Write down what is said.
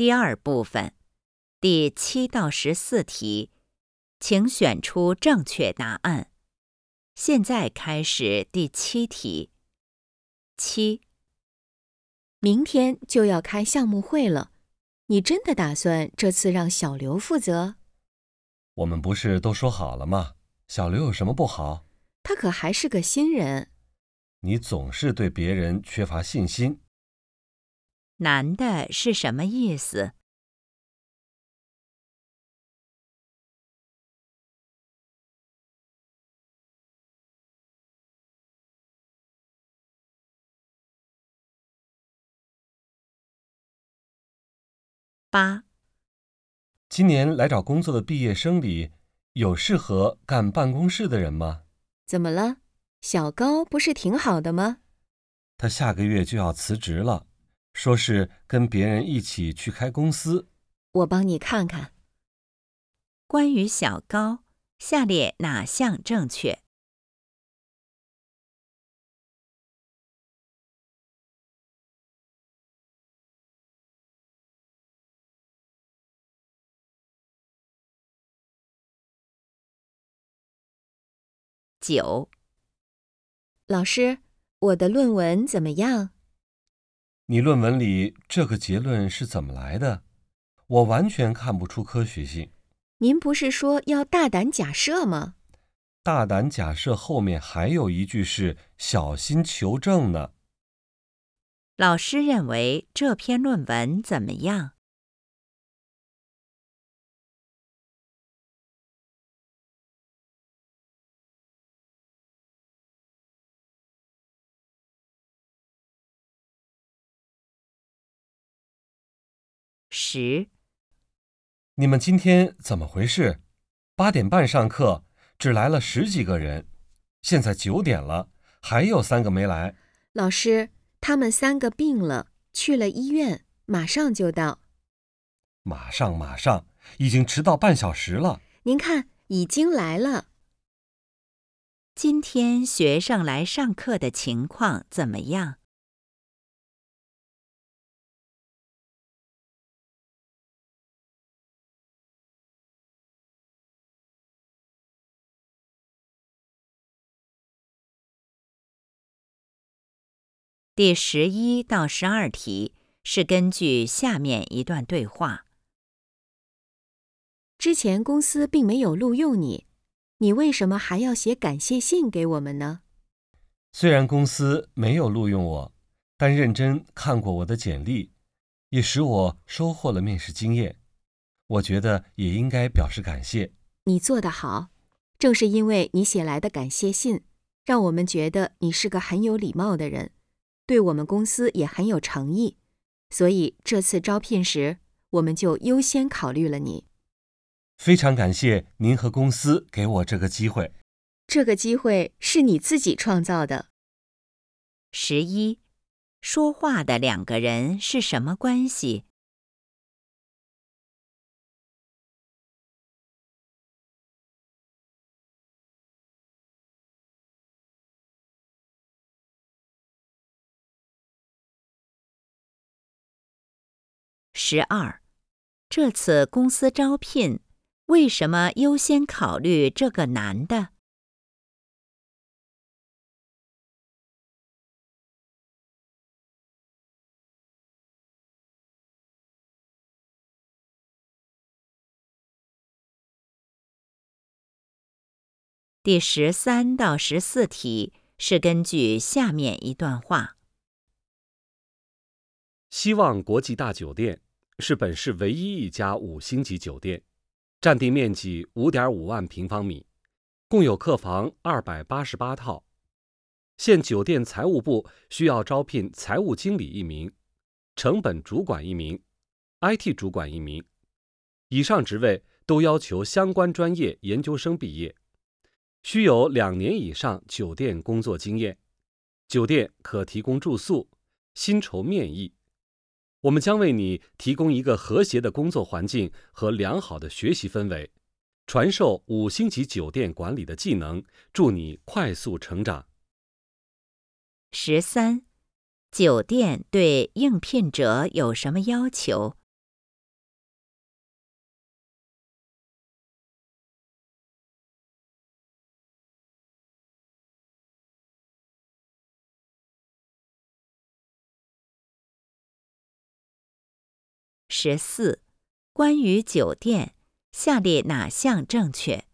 第二部分，第7到14题，请选出正确答案。现在开始第7题。7、 明天就要开项目会了，你真的打算这次让小刘负责？ 我们不是都说好了吗？小刘有什么不好？ 他可还是个新人。 你总是对别人缺乏信心。 难的是什么意思？8、 今年来找工作的毕业生里，有适合干办公室的人吗？ 怎么了？小高不是挺好的吗？ 他下个月就要辞职了，说是跟别人一起去开公司。 我帮你看看。 关于小高，下列哪项正确？9、 老师，我的论文怎么样？ 你论文里这个结论是怎么来的？我完全看不出科学性。 您不是说要大胆假设吗？ 大胆假设后面还有一句是小心求证呢。 老师认为这篇论文怎么样？10、 你们今天怎么回事？8点半上课，只来了10几个人，现在9点了，还有3个没来。 老师，他们3个病了，去了医院，马上就到。 马上，已经迟到半小时了。 您看，已经来了。 今天学生来上课的情况怎么样第11到12题是根据下面一段对话。 之前公司并没有录用你，你为什么还要写感谢信给我们呢？ 虽然公司没有录用我，但认真看过我的简历，也使我收获了面试经验。我觉得也应该表示感谢。 你做得好，正是因为你写来的感谢信，让我们觉得你是个很有礼貌的人，对我们公司也很有诚意，所以这次招聘时，我们就优先考虑了你。 非常感谢您和公司给我这个机会。 这个机会是你自己创造的。 11、说话的2个人是什么关系？12、这次公司招聘，为什么优先考虑这个男的第13到14题是根据下面一段话。 希望国际大酒店是本市唯一一家5星级酒店，占地面积5.5万平方米，共有客房288套。现酒店财务部需要招聘财务经理1名，成本主管1名，IT 主管1名。以上职位都要求相关专业研究生毕业，需有2年以上酒店工作经验。酒店可提供住宿，薪酬面议。我们将为你提供一个和谐的工作环境和良好的学习氛围，传授5星级酒店管理的技能，助你快速成长。 13、酒店对应聘者有什么要求 14. 关于酒店，下列哪项正确